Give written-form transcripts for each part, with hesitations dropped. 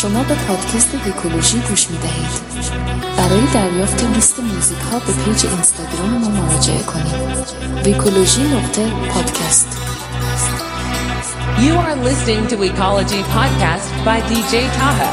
شما به پادکست ویکولوژی گوش می‌دهید. برای دریافت لیست موزیک‌ها به پیج اینستاگرام ما مراجعه کنید. ویکولوژی.پادکست. You are listening to Weekology Podcast by DJ Taha.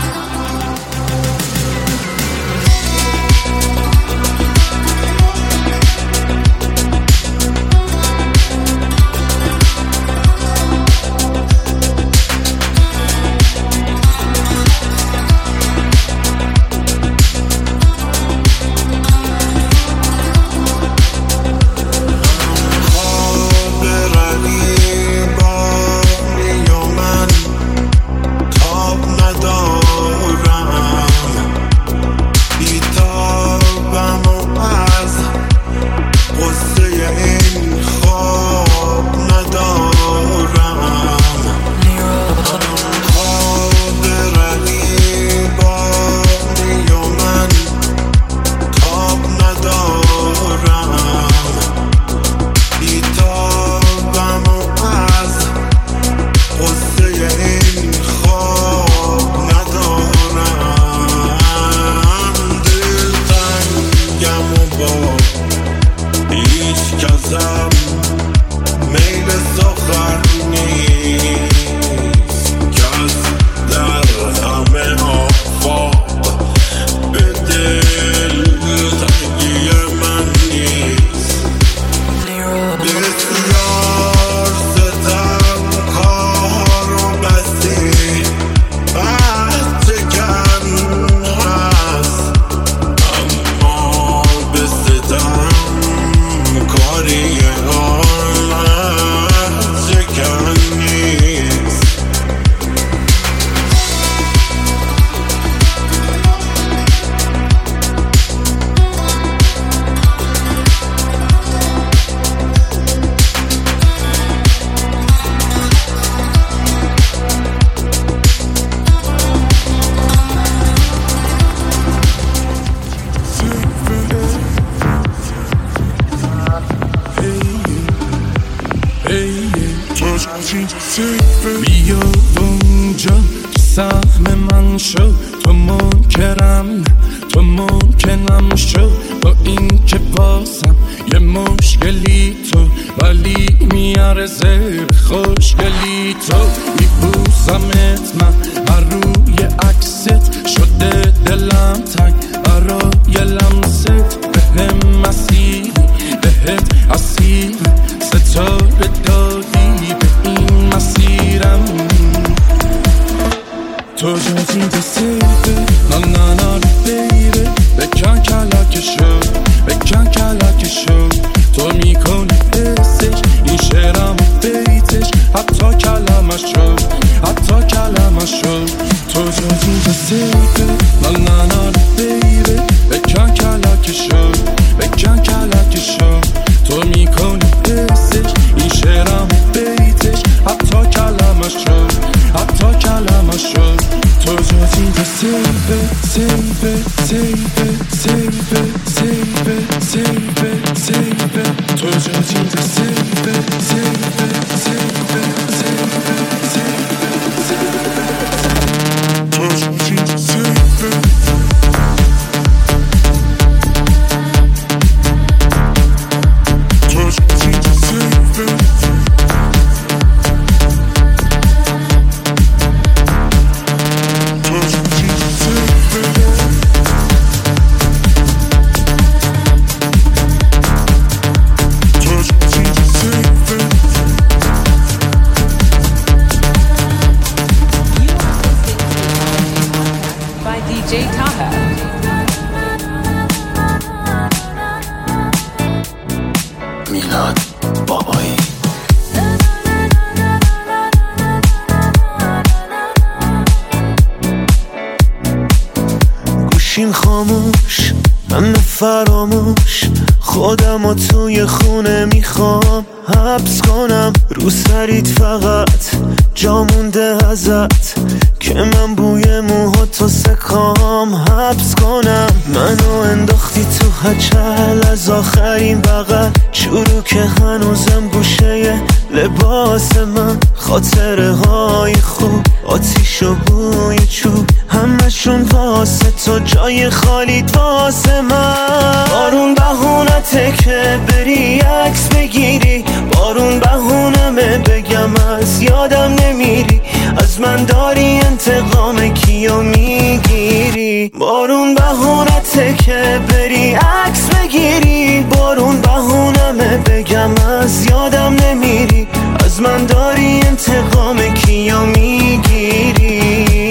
بیا اونجا که سهم من شد، تو منکرم شد با این که بازم یه مشکلی تو، ولی میارزه به خوشگلی تو. میبوسمت من هر روی عکست، شده دلم تنگ برای لمست. بهم مسیری بهت اسیرم، ستاره دادی به این مسیرم. تو جزی به سیبه نه بیره، بکن کلک شو تو میکنی حسش این شعرم و بیتش، حتی کلمش شو. تو جزی به سیبه نه بیره، بکن کلک شو تو میکنی حسش این شعرم و بیتش، حتی کلمش شو. تو جزی به سیبه تو جزی به سیبه خاموش، من فراموش خودم و توی خونه میخوام حبس کنم. رو سریت فقط جا مونده ازت که من بوی موهاتو سکام حبس کنم. منو انداختی تو هچل از آخرین بغل، چروک هنوزم گوشه لباس من، خاطره های خوب آتیش و بوی چوب همشون واسه تو، جای خالی واسه من. بارون بهونته که بری عکس بگیری، بارون بهونمه بگم از یادم نمیری، از من داری انتقام کیو میگیری. بارون بهونته که بری عکس بگیری، بارون بهونمه بگم از یادم نمیری، از من داری انتقام کیو میگیری.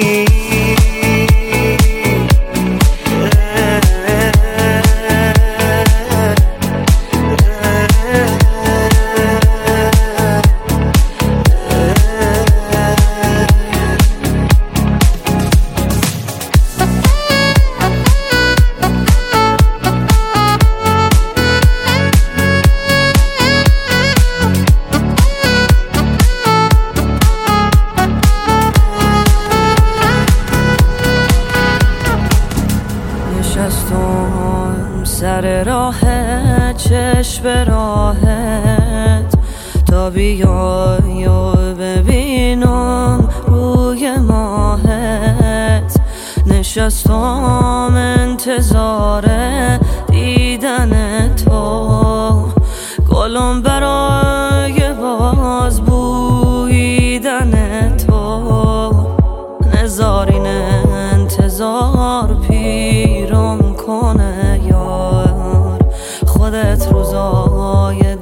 سر راهت چشم راهت تا بیای و ببینم روی ماهت. نشستم انتظار دیدن تو، گلم برای باز بویدن تو. نزارین انتظار پیرم کنه یار، خودت روزای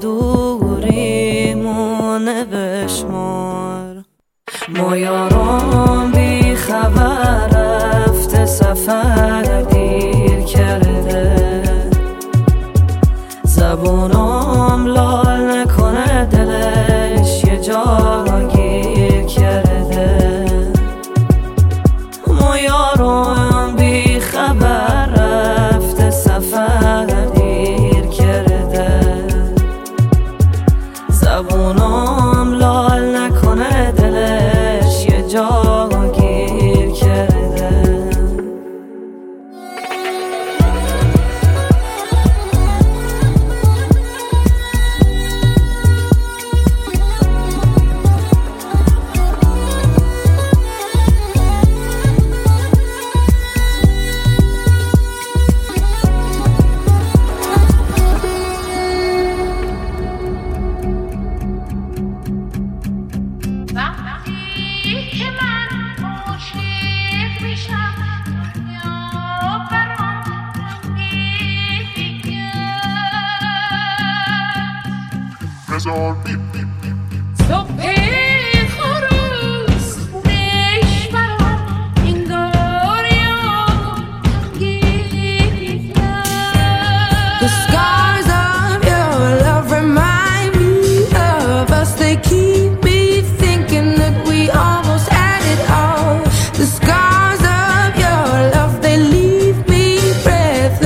دوریمونه بشمار. ما یارم بی خبر رفته سفر دیر کرده، زبونم لال نکنه دلش یه جا گیر کرده. ما یارم بی خبر رفته سفر دیر کرده، زبونم لال نکنه دلش یه جا گیر کرده.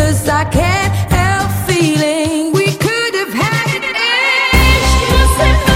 Can't help feeling we could have had it.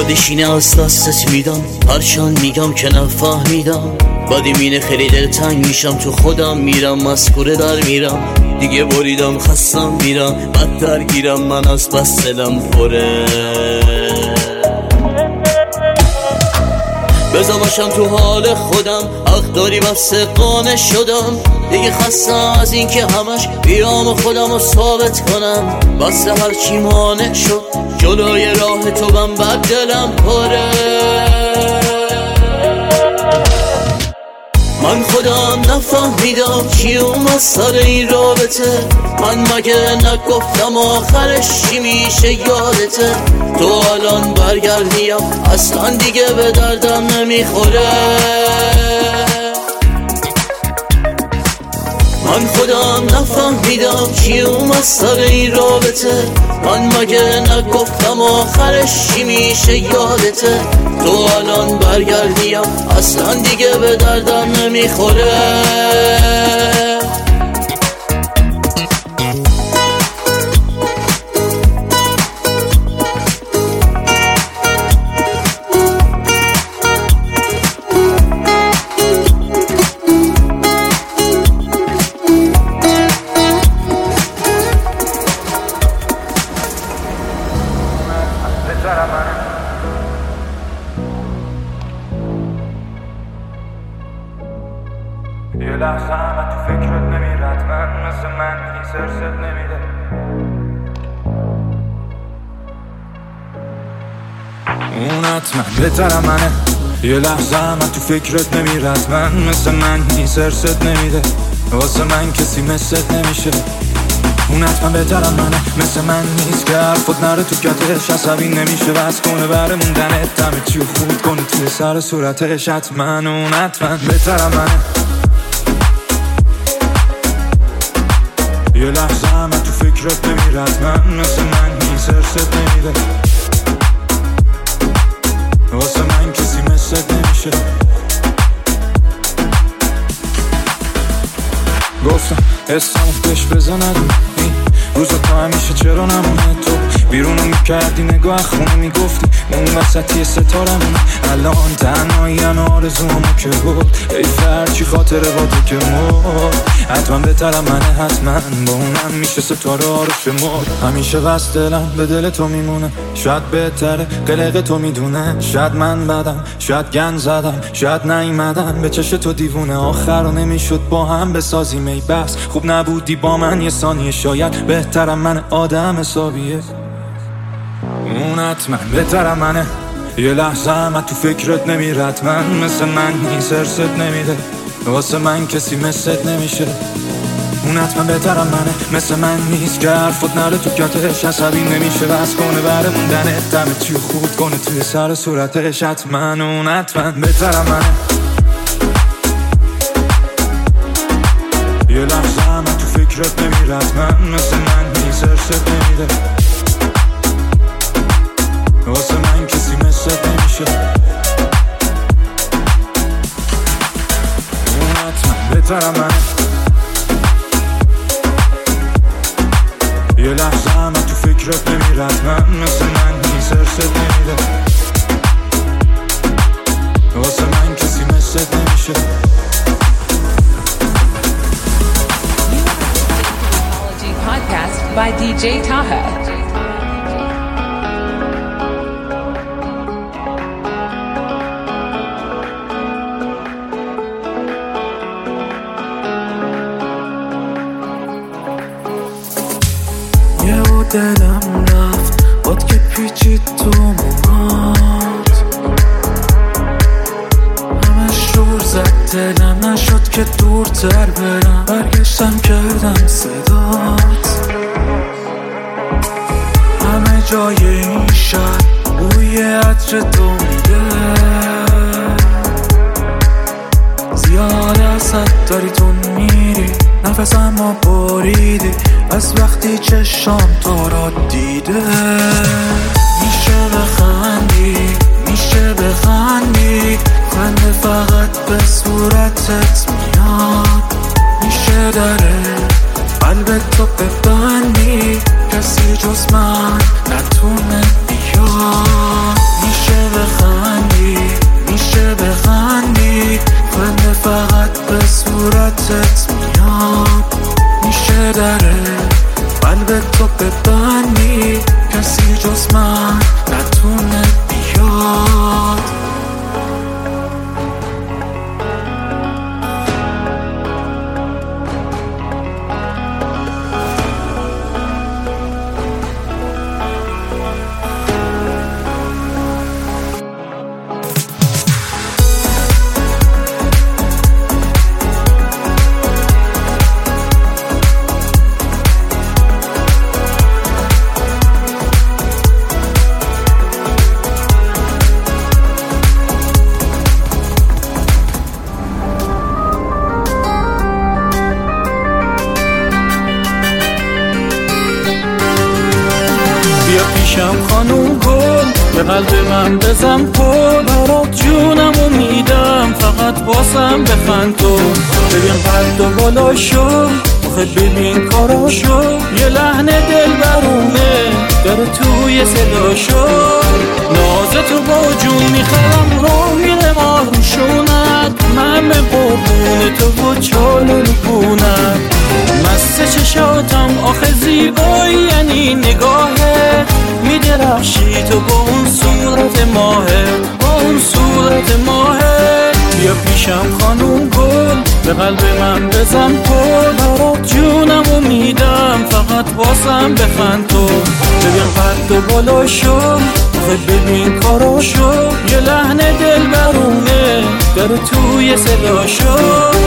یادشینه از دستت میدم، هرچند میگم که نفهمیدم. بعدی مینه خیلی دلتنگ میشم، تو خودم میرم مسکوره در میرم. دیگه بریدم خستم میرم، بد درگیرم من از بس دلم پره. بذار باشم تو حال خودم، حق داری بس قانع شدم. دیگه خستم از این که همش بیام خودم رو ثابت کنم. بس هرچی مانع شد جلوی راه تو من بد دلم پره. من خودم نفهمیدم چی اومد سر این رابطه. من مگه نگفتم آخرش چی میشه یادته؟ تو الان برگردیم اصلا دیگه به دردم نمیخوره. من خودم نفهمیدم چی اومد سر این رابطه. من مگه نگفتم آخرش چی میشه یادته؟ تو الان برگردیم اصلا دیگه به دردم نمیخوره. یه لحظه همه تو فکرت نمیرد، من مثل من این سرست نمیده. اون حتما بهترم منه. یه لحظه همه تو فکرت نمیرد، من مثل من این سرست نمیده. واسه من کسی مثلت نمیشه. اون حتما بهترم منه، مثل من نیست که حرفت نره تو کتش. عصبی نمیشه بس کنه بره موندنت، همه چیو خورد کنه توی سر صورتش. حتما اون حتما بهترم منه. یه لحظه همه تو فکرت نمیرد، من مثل من این سرست نمیده. واسه من کسی مثلت نمیشه. گفتم اسمو بهش بزند این روزا تا همیشه چرا نمونه. تو بیرونو میکردی نگاه خونه میگفتی اون وسطی ستارمونه. الان تنهایی آرزومو که بود ای فرچی خاطر با تو که مرد. حتما بهترم منه، حتما با اونم میشه ستاره عارف مرد. همیشه بس دلم به دل تو میمونه، شاید بهتره قلق تو میدونه. شاید من بدم، شاید گن زدم، شاید نیومدم به چش تو دیوونه. آخر رو نمیشد با هم بسازیم ای بس خوب نبودی با من یه ثانیه. شاید بهترم من آدم حسابیه. اون حتما بهترم منه. یه لحظه هم تو فکرت نمیرد، من مثل من این سرست نمیده. واسه من کسی مثلت نمیشه. اون حتما بهترم منه، مثل من نیست که حرفت نره تو کتش. عصبی نمیشه بس کنه بره موندنت، همه چیو خورد کنه توی سر صورتش. حتما اون حتما بهترم منه. یه لحظه هم تو فکرت نمیرد، من مثل من این سرست نمیده. واسه من کسی مثلت نمیشه. اون حتما بهترم منه. یه لحظه هم تو فکرت نمیرد، من مثل من این سرست نمیده. واسه من کسی مثلت نمیشه. Podcast by DJ Taha. دلم رفت باد که پیچید تو موهات. همش جور زد دلم، نشد که دورتر برم. برگشتم کردم صدات. همه جای این شهر بوی عطر تو میده. زیاد ازت داری تو میری، نفسم رو بریدی از وقتی چشام تو را دیده. میشه بخندی، میشه بخندی، خنده فقط به صورتت میاد. میشه داره قلبت تو ببندی، کسی جز من نتونه بیاد. میشه بخندی، خنده فقط به صورتت میاد. میشه دره قلب تو ببندی، کسی جز من نتونه بیاد. خانوم گل به قلب من بزن پل، برات جونمو میدم فقط واسم بخند تو. ببین قد و بالا شو، آخه ببین کاراشو، یه لحن دل برونه داره توی صداشو. نازتو با جون میخرم رو میره ما روشونت، من به قربون تو و چالو بونت. مست چشاتم آخه زیبایی یعنی نگاهت، میدرخشی تو با اون صورت ماهت، با اون صورت ماهت. بیا پیشم خانوم گل به قلب من بزن پل، برات جونمو میدم فقط واسم بخند تو. ببین قد و بالا شو، آخه ببین کاراشو، یه لحن دل برونه داره توی صداشو.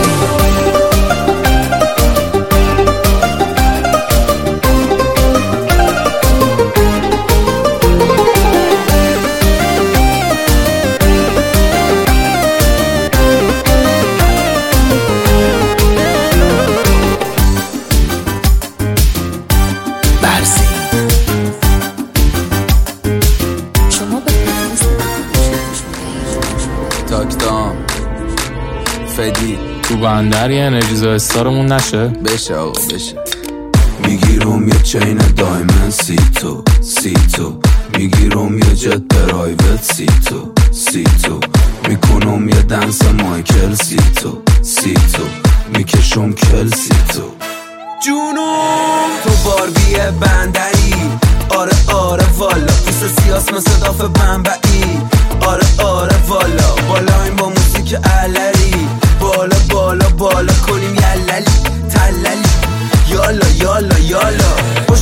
تو بندر یه انرژیزا استارمون نشه؟ بشه آقا بشه. میگیرم یه چین دایمن سی تو میگیرم یه جت پرایوت سی تو میکنم یه دنس مایکل سی تو میکشم کل سی تو. جونم تو باربی بندری، آره والا پیس سیاس مثل داف بمبئی. آره والا بالا این با موسیک علری، بالا کنیم یللی تللی. یالا خوش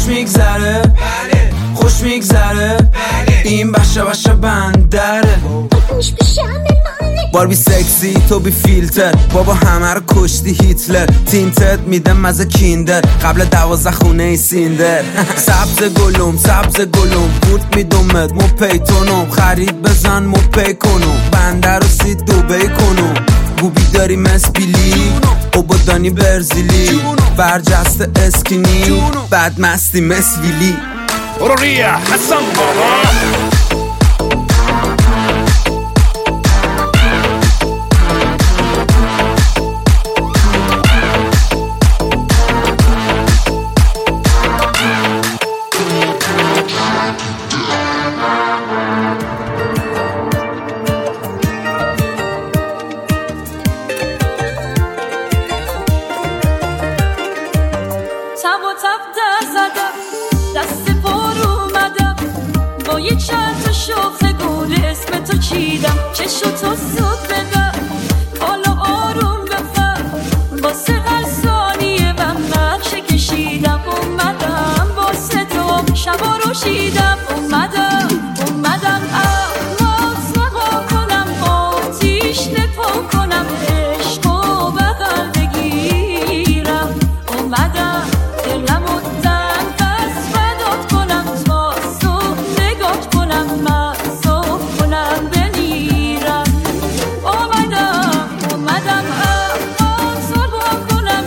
میگذره این بشه بندره. باربی سکسی تو بی فیلتر، بابا همه رو کشتی هیتلر. تینتت میدم مزه کیندر قبل 12 خونه ای سیندر. سبز گلوم بورت میدومت مو پیتونم، خرید بزن مو پی کنم، بندر رو سید دوبی کنم. بوبی داری مسبیلی اوبادانی برزیلی، برجسته اسکینی بد مستی مسویلی. برو ریا حسن بابا.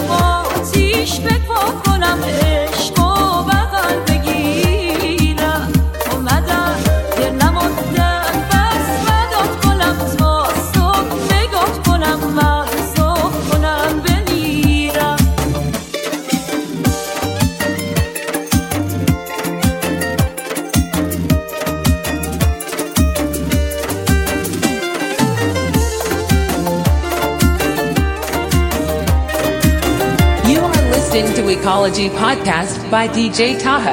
عشق و بغل بگیرم. listening to Ecology Podcast by DJ Taha.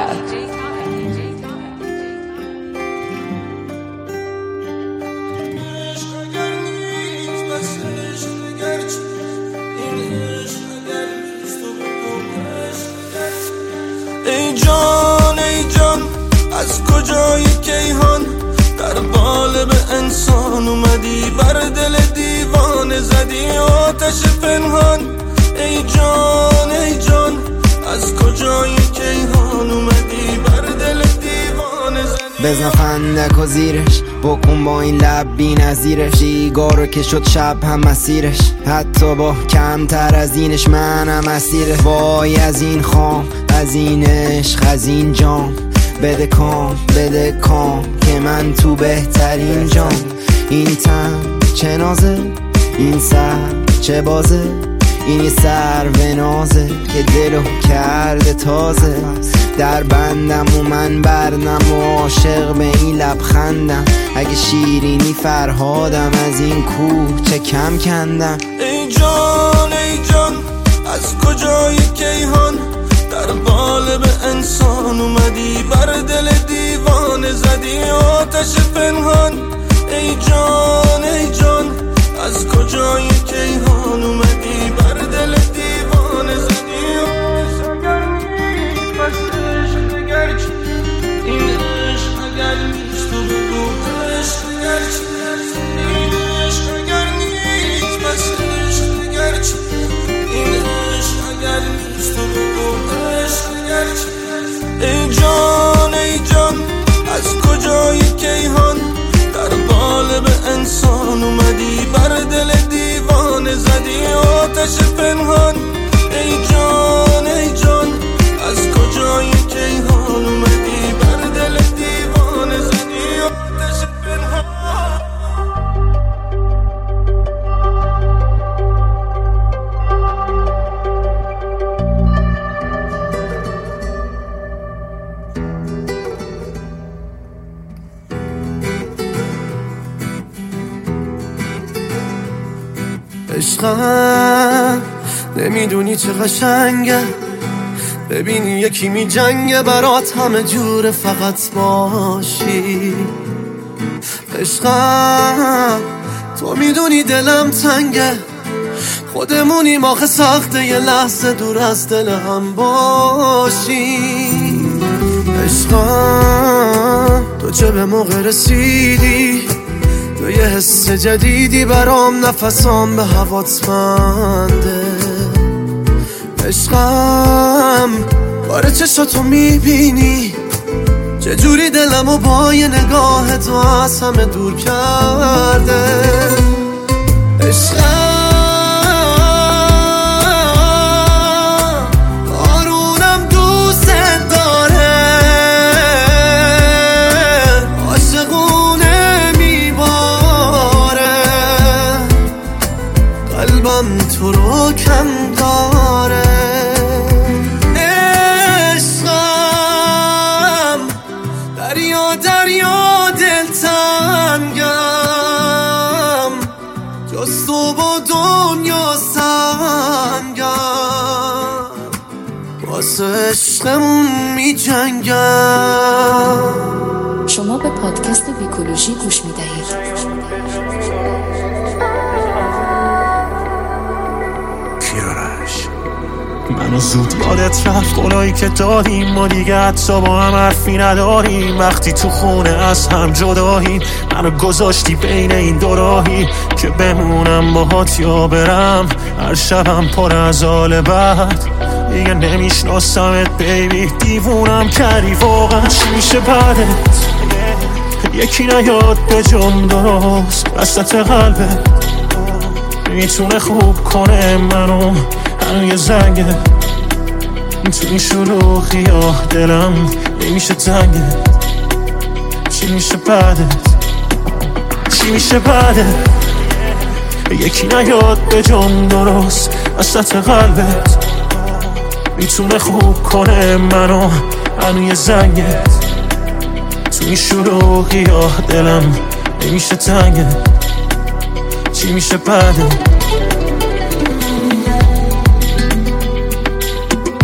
ای جان از کجای کیهان در قالب انسان اومدی، بر دل دیوانه زدی آتش پنهان. ای جان از کجای کیهان اومدی، بر دل دیوانه زدی. بزن فندک و زیرش، بکن با این لب بی نظیرش، سیگارو که شد شب هم مسیرش، حتی با کمتر از اینش منم اسیره. وای از این خام، از این عشق، از این جام، بده کام که من تو بهترین جام. این تن چه نازه، این سر چه بازه، این یه سر و نازه که دلو کرده تازه. در بندم و من بردم و عاشق به این لبخندم، اگه شیرینی فرهادم از این کوه چه کم کندم. ای جان از کجای کیهان در قالب انسان اومدی، بر دل دیوانه زدی آتش پنهان. ای جان از کجای کیهان اومدی، بر دل دیوانه زدی آتش. اگر نیست پس عشق اگر چی، این عشق اگر نیست تو بگو عشق اگر چی. این عشق اگر نیست پس عشق اگر چی، این عشق اگر نیست تو بگو عشق اگر چی. ای جان از کجای کیهان در قالب انسان اومدی، بر دل دیوانه زدی آتش پنهان. ای جان از کجای کیهان اومدی، بر دل دیوانه زدی آتش پنهان. عشقم نمیدونی چه قشنگه، ببینی یکی می جنگه برات همه جور فقط باشی. عشقم تو میدونی دلم تنگه، خودمونیم آخه سخته یه لحظه دور از دل هم باشی. عشقم تو چه به موقع رسیدی، تو یه حس جدیدی برام، نفسام به هوات بنده. عشقم باره چشاتو میبینی، چجوری دلمو با یه نگاه تو از همه دور کرده. عشقم آرونم دوست داره، عاشقونه میباره، قلبم تو رو کم داره. عشقم دریا دلتنگم، جز تو با دنیا سنگم، واسه عشقمون می جنگم. شما به پادکست بیکولوژی گوش می دهید. منو زود یادت رفت قولایی که دادیم، ما دیگه حتی با هم حرفی نداریم. وقتی تو خونه از هم جداییم، منو گذاشتی بین این دو راهی که بمونم باهات یا برم. هر شبم پر از حال بد، دیگه نمیشناسمت بیبی، دیوونم کردی واقعا. چی میشه بعدت؟ یکی نیاد به جم درست وسط قلبت، میتونه خوب کنه منو یه زنگه تو این شلوغی ها، دلم نمیشه تنگه. چی میشه بعدت؟ چی میشه بعدت؟ یکی نیاد به جم درست وسط قلبت، میتونه خوب کنه منو یه زنگه تو این شلوغی ها، دلم نمیشه تنگه. چی میشه بعدت؟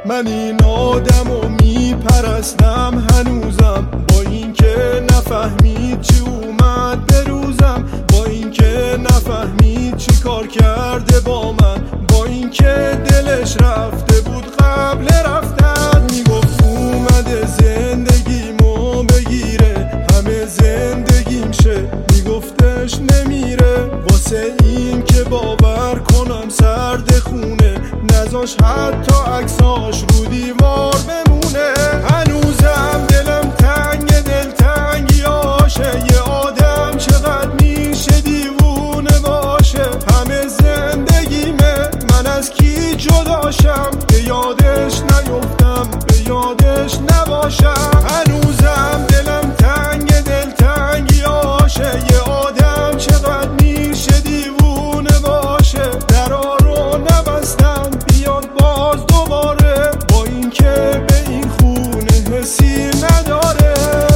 من این آدمو میپرستم هنوزم، با اینکه نفهمید چی اومد بروزم، با اینکه نفهمید چی کار کرده با من، با اینکه دلش رفته بود قبل رفتن. میگفت اومده زندگیمو بگیره، همه زندگیم شه، میگفتش نمیره، واسه این که باور کنم سرد خونه، نذاش حتی عکساش رو دیوار بمونه. هنوزم دلم تنگ دلتنگیاشه، یه آدم چقدر میشه دیوونه باشه، همه زندگیمه من از کی جداشم، به یادش نیفتم به یادش نباشم. هنوزم دلم تنگ دلتنگیاشه، یه آدم چقدر میشه دیوونه باشه، درا رو نبستم بیاد باز دوباره، با اینکه به این خونه حسی نداره.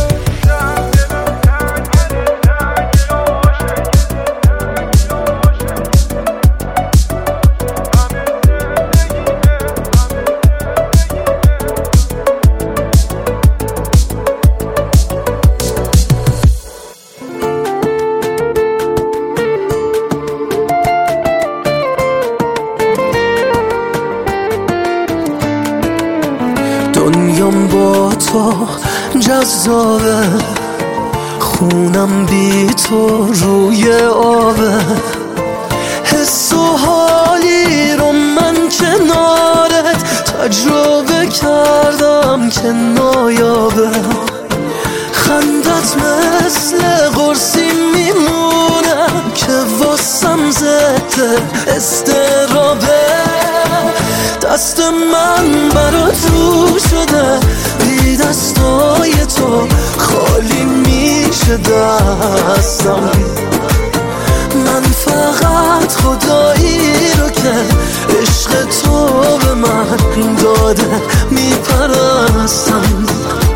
دنیام با تو جذابه، خونم بی تو روی آبه، حس و حالی رو من کنارت تجربه کردم که نایابه، خندت مثل قرصی میمونه که واسم ضد استرابه، دست من برا تو شده، بی دستای تو خالی میشه دستم، من فقط خدایی رو که عشق تو به من داده میپرستم،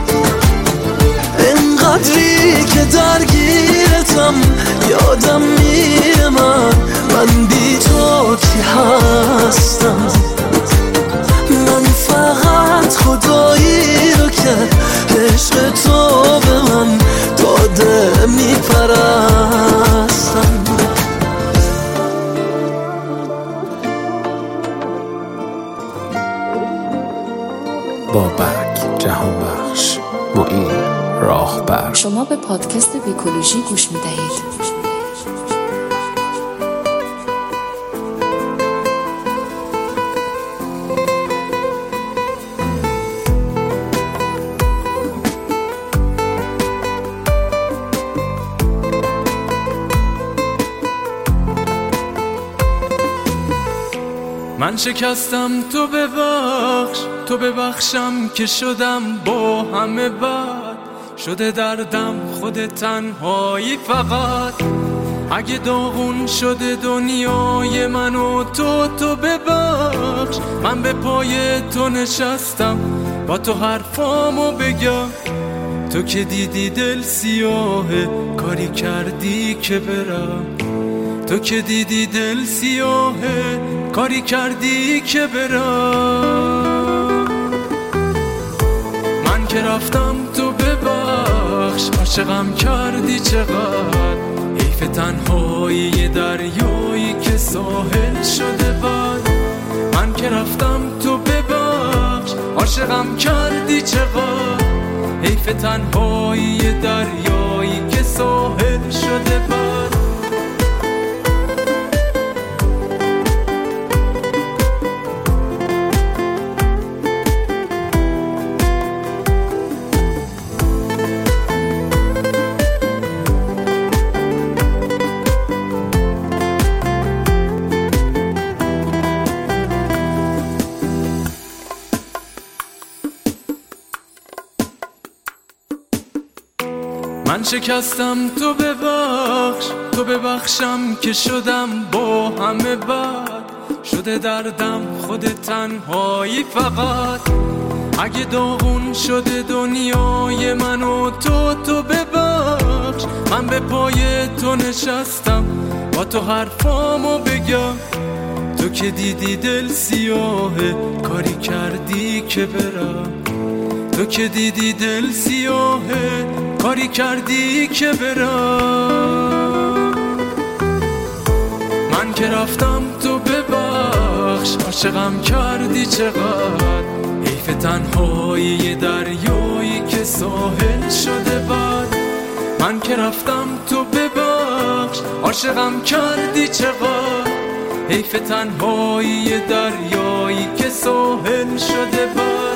اینقدری که درگیرتم یادم میره من بی تو کی هستم، من فقط خدایی رو که عشق تو به من داده میپرستم. بابک جهان بخش معین راهبر. شما به پادکست بیکولوژی گوش میدهید. من شکستم تو ببخش، تو ببخشم که شدم با همه بد، شده دردم خود تنهایی فقط، اگه داغون شده دنیای من و تو ببخش، من به پای تو نشستم با تو حرفامو بگم، تو که دیدی دل سیاهه کاری کردی که برم، تو که دیدی دل سیاهه کاری کردی که برم، من که رفتم تو ببخش، عاشقم کردی چقدر، حیف تنهایی دریایی که ساحل شده بد، من که رفتم تو ببخش، عاشقم کردی چقدر، حیف تنهایی دریایی که ساحل شده بد. من شکستم تو ببخش، تو ببخشم که شدم با همه بد، شده دردم خود تنهایی فقط، اگه داغون شده دنیای من و تو ببخش، من به پای تو نشستم با تو حرفامو بگم، تو که دیدی دل سیاهه کاری کردی که برم، تو که دیدی دل سیاهه کاری کردی که برم. من که رفتم تو ببخش، عاشقم کردی چقدر، حیف تنهایی دریایی که ساحل شده بعد. من که رفتم تو ببخش، عاشقم کردی چقدر، حیف تنهایی دریایی که ساحل شده بعد.